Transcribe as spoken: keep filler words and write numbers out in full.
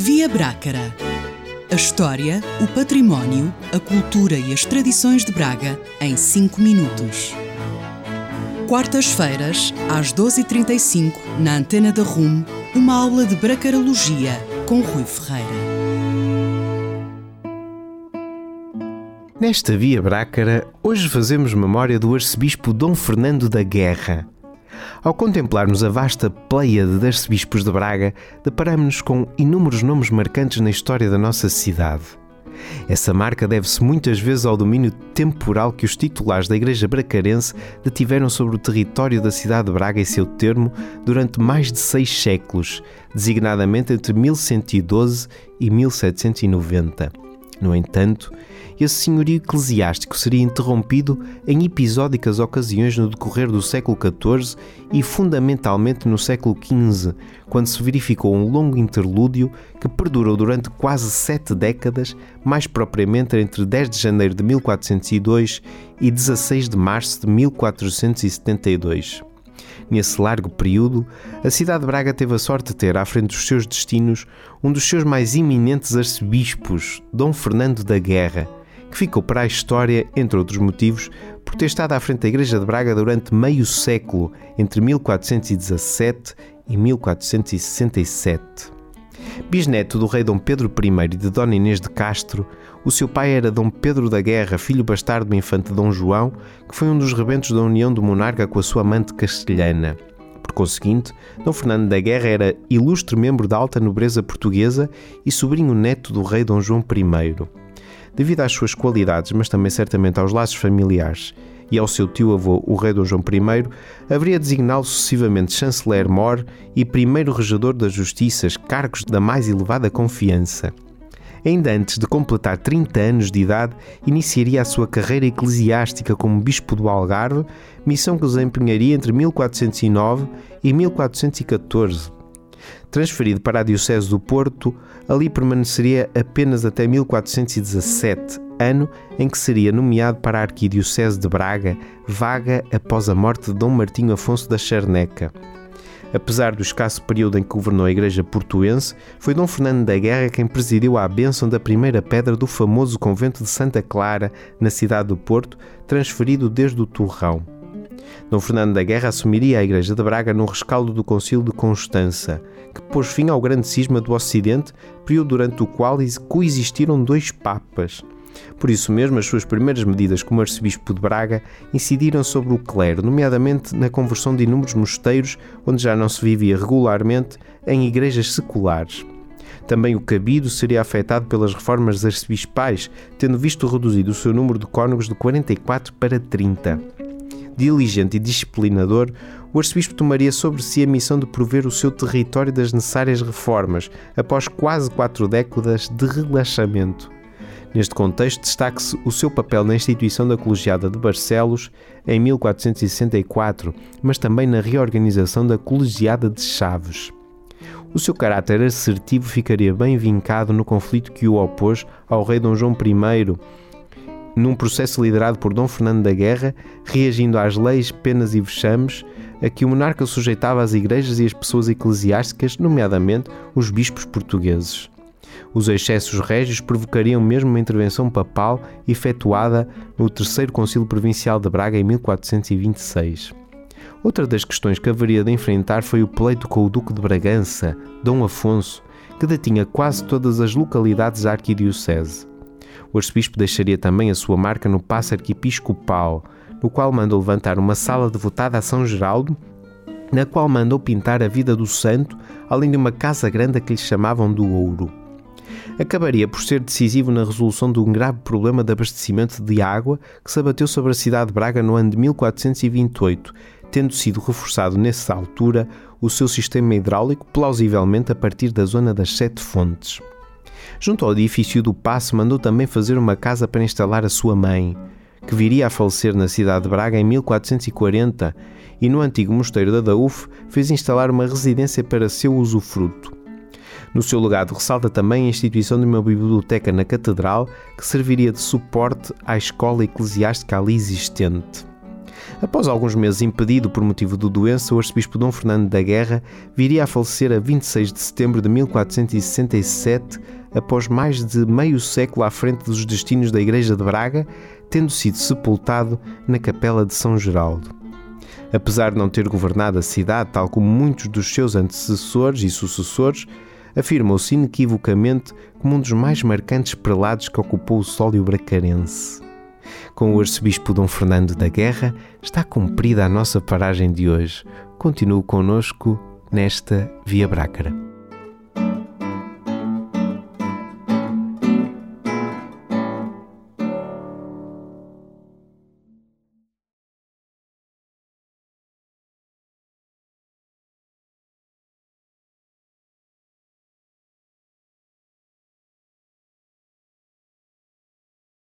Via Brácara. A história, o património, a cultura e as tradições de Braga em cinco minutos. Quartas-feiras, às doze e trinta e cinco, na Antena da R U M, uma aula de bracarologia com Rui Ferreira. Nesta Via Brácara, hoje fazemos memória do arcebispo Dom Fernando da Guerra. Ao contemplarmos a vasta pléiade de arcebispos de Braga, deparamos-nos com inúmeros nomes marcantes na história da nossa cidade. Essa marca deve-se muitas vezes ao domínio temporal que os titulares da Igreja Bracarense detiveram sobre o território da cidade de Braga e seu termo durante mais de seis séculos, designadamente entre mil cento e doze e mil setecentos e noventa. No entanto, esse senhorio eclesiástico seria interrompido em episódicas ocasiões no decorrer do século catorze e fundamentalmente no século quinze, quando se verificou um longo interlúdio que perdurou durante quase sete décadas, mais propriamente entre dez de janeiro de mil quatrocentos e dois e dezasseis de março de mil quatrocentos e setenta e dois. Nesse largo período, a cidade de Braga teve a sorte de ter à frente dos seus destinos um dos seus mais eminentes arcebispos, Dom Fernando da Guerra, que ficou para a história, entre outros motivos, por ter estado à frente da Igreja de Braga durante meio século, entre mil quatrocentos e dezassete e mil quatrocentos e sessenta e sete. Bisneto do rei Dom Pedro I e de Dona Inês de Castro, o seu pai era Dom Pedro da Guerra, filho bastardo do infante Dom João, que foi um dos rebentos da união do monarca com a sua amante castelhana. Por conseguinte, Dom Fernando da Guerra era ilustre membro da alta nobreza portuguesa e sobrinho neto do rei Dom João I. Devido às suas qualidades, mas também certamente aos laços familiares e ao seu tio-avô, o rei Dom João I, haveria designá-lo sucessivamente chanceler-mor e primeiro regedor das justiças, cargos da mais elevada confiança. Ainda antes de completar trinta anos de idade, iniciaria a sua carreira eclesiástica como bispo do Algarve, missão que desempenharia entre mil quatrocentos e nove e mil quatrocentos e catorze. Transferido para a Diocese do Porto, ali permaneceria apenas até mil quatrocentos e dezassete, ano em que seria nomeado para a Arquidiocese de Braga, vaga após a morte de Dom Martinho Afonso da Charneca. Apesar do escasso período em que governou a Igreja portuense, foi Dom Fernando da Guerra quem presidiu a bênção da primeira pedra do famoso convento de Santa Clara, na cidade do Porto, transferido desde o Torrão. Dom Fernando da Guerra assumiria a Igreja de Braga no rescaldo do Concílio de Constança, que pôs fim ao grande cisma do Ocidente, período durante o qual coexistiram dois papas. Por isso mesmo, as suas primeiras medidas como arcebispo de Braga incidiram sobre o clero, nomeadamente na conversão de inúmeros mosteiros, onde já não se vivia regularmente, em igrejas seculares. Também o cabido seria afetado pelas reformas arcebispais, tendo visto reduzido o seu número de cônegos de quarenta e quatro para trinta. Diligente e disciplinador, o arcebispo tomaria sobre si a missão de prover o seu território das necessárias reformas, após quase quatro décadas de relaxamento. Neste contexto, destaque-se o seu papel na instituição da Colegiada de Barcelos, em mil quatrocentos e sessenta e quatro, mas também na reorganização da Colegiada de Chaves. O seu caráter assertivo ficaria bem vincado no conflito que o opôs ao rei Dom João I, num processo liderado por Dom Fernando da Guerra, reagindo às leis, penas e vexames a que o monarca sujeitava as igrejas e as pessoas eclesiásticas, nomeadamente os bispos portugueses. Os excessos régios provocariam mesmo uma intervenção papal efetuada no terceiro Concílio Provincial de Braga em mil quatrocentos e vinte e seis. Outra das questões que haveria de enfrentar foi o pleito com o Duque de Bragança, Dom Afonso, que detinha quase todas as localidades da arquidiocese. O arcebispo deixaria também a sua marca no paço arquiepiscopal, no qual mandou levantar uma sala devotada a São Geraldo, na qual mandou pintar a vida do santo, além de uma casa grande a que lhe chamavam do Ouro. Acabaria por ser decisivo na resolução de um grave problema de abastecimento de água que se abateu sobre a cidade de Braga no ano de mil quatrocentos e vinte e oito, tendo sido reforçado nessa altura o seu sistema hidráulico, plausivelmente a partir da zona das Sete Fontes. Junto ao edifício do Paço, mandou também fazer uma casa para instalar a sua mãe, que viria a falecer na cidade de Braga em mil quatrocentos e quarenta, e no antigo mosteiro da Daúfe fez instalar uma residência para seu usufruto. No seu legado ressalta também a instituição de uma biblioteca na Catedral, que serviria de suporte à escola eclesiástica ali existente. Após alguns meses impedido por motivo de doença, o arcebispo Dom Fernando da Guerra viria a falecer a vinte e seis de setembro de mil quatrocentos e sessenta e sete, após mais de meio século à frente dos destinos da Igreja de Braga, tendo sido sepultado na Capela de São Geraldo. Apesar de não ter governado a cidade, tal como muitos dos seus antecessores e sucessores, afirmou-se inequivocamente como um dos mais marcantes prelados que ocupou o sólio bracarense. Com o arcebispo Dom Fernando da Guerra, está cumprida a nossa paragem de hoje. Continue connosco nesta Via Brácara.